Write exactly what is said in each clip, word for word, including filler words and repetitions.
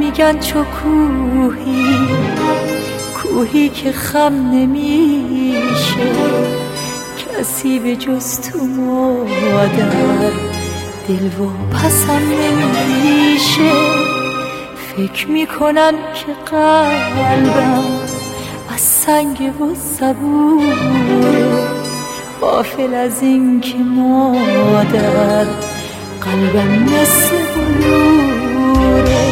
میگن چو کوهی، کوهی که خم نمیشه، کسی به جز تو مادر دل و پسم نمیشه. فکر میکنن که قلبم از سنگ و صبوره، غافل از این که مادر قلبم مثل بلوره.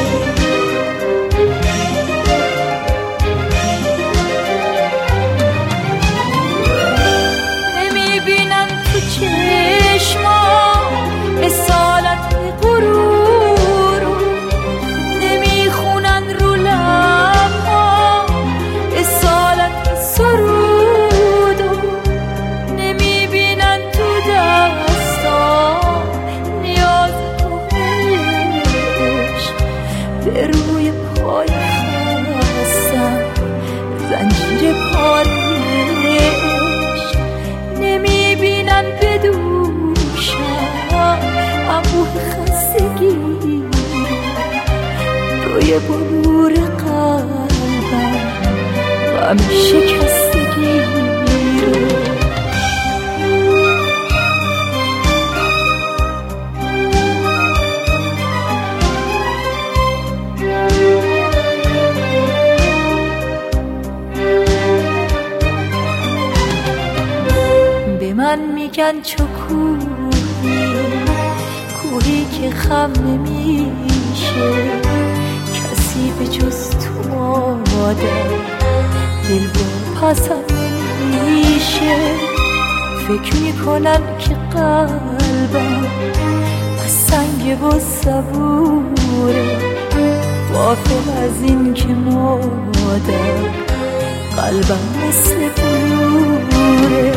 نمیبینن تو چشمام اصالت غرور، نمیخونن رو لبام اصالت سرود، نمیبینن تو دستام نیاز تو عشق، به روی پای خستم زنجیر پارش، نمیبینن بدوشم انبوه خستگی، روی بلور قلبم غم شکستگی رو. به من میگن چو کوهی، کوهی که خم نمیشه، کسی به جز تو مادر دل با پسم نمیشه. فکر میکنن که قلبم از سنگ و صبوره، غافل از این که مادر قلبم مثل بلوره.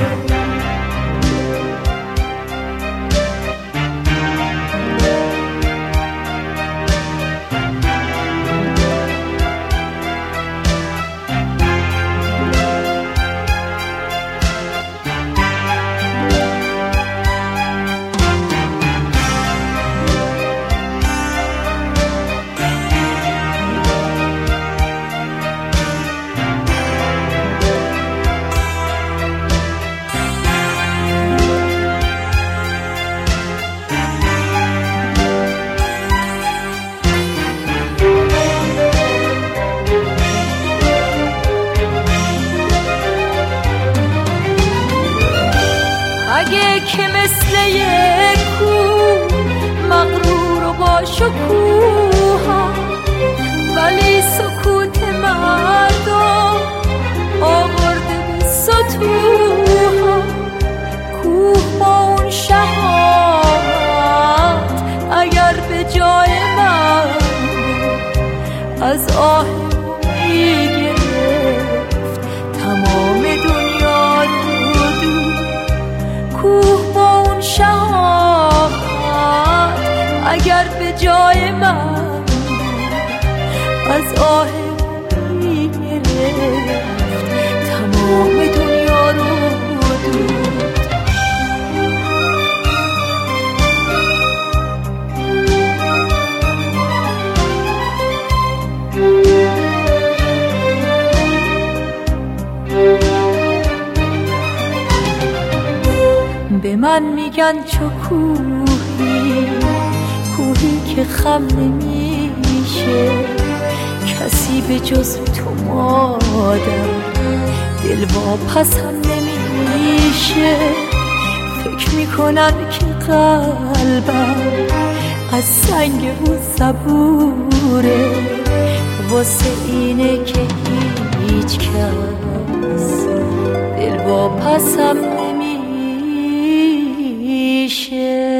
اگه که مثل یک کوه مغرور و با شکوه، ولی سکوت مردم آورده به سطوح، کوه با اون شهامت اگر به جای من از آه میگرفت تمام دنیا رو دور، کوه با اون شهامت اگر به جای من از آه میگرفت تمام دنیا رو دور. به من میگن چو کوهی، کوهی که خم نمیشه، کسی به جز تو مادر دل واپسم نمیشه. فکر میکنن که قلبم از سنگ و صبوره، واسه اینه که هیچ کس دل واپسم نمیشه.